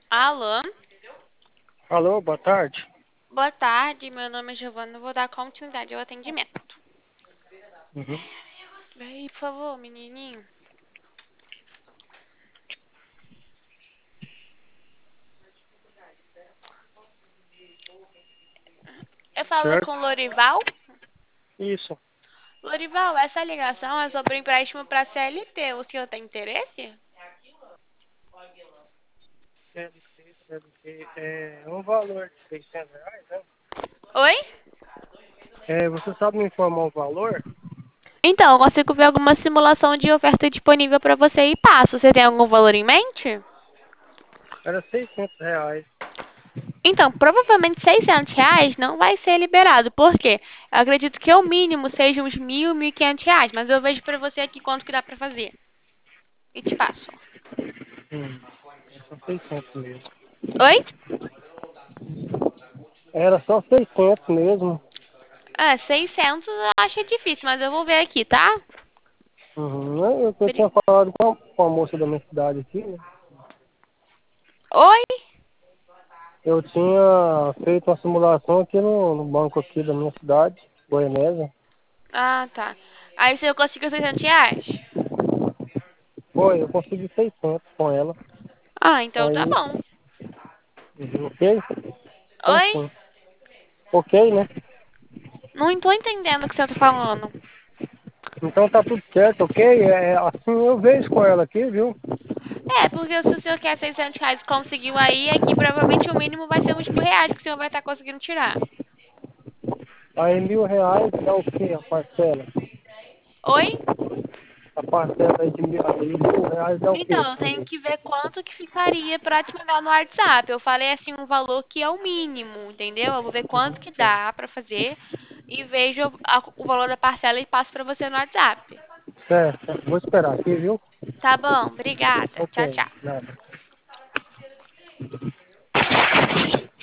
Alô, Alô, boa tarde. boa tarde. Meu nome é Giovana. Eu vou dar continuidade ao atendimento. Uhum. Vem aí, por favor, menininho. Eu falo Certo? com Lorival. Isso. Lorival, essa ligação é sobre empréstimo para CLT. O senhor tem interesse? É um valor de R$ 600, né? Oi? Você sabe me informar o valor? Então, eu consigo ver alguma simulação de oferta disponível para você e passo. Você tem algum valor em mente? Era R$ 600. Então, provavelmente R$ 600 não vai ser liberado. Por quê? Eu acredito que o mínimo seja uns 1.000, R$ 1.500. Mas eu vejo para você aqui quanto que dá para fazer. E te passo. Só 600 mesmo. Oi? Era só 600 mesmo. Ah, 600 eu acho difícil, mas eu vou ver aqui, tá? Uhum. Eu Bri- tinha falado com a moça da minha cidade aqui, né? Oi? Eu tinha feito uma simulação aqui no banco aqui da minha cidade, Goianésia. Ah, tá. Aí você conseguiu R$ 600? Foi, eu consegui 600 com ela. Ah, então tá Aí, bom. ok? Então Oi? sim. Ok, né? Não tô entendendo o que você tá falando. Então tá tudo certo, ok? Assim eu vejo com ela aqui, viu? É, porque se o senhor quer R$ 600 e conseguiu aí, aqui provavelmente o mínimo vai ser uns R$ 1.000 que o senhor vai estar conseguindo tirar. Aí R$ 1.000 dá o quê? A parcela? Oi? A parcela aí de R$ 1.000 dá o quê? Então, eu tenho que ver quanto que ficaria pra te mandar no WhatsApp. Eu falei assim um valor que é o mínimo, entendeu? Eu vou ver quanto que Certo. dá pra fazer e vejo o valor da parcela e passo pra você no WhatsApp. Certo. Vou esperar aqui, viu? Tá bom, obrigada. Ok, Tchau, tchau. nada.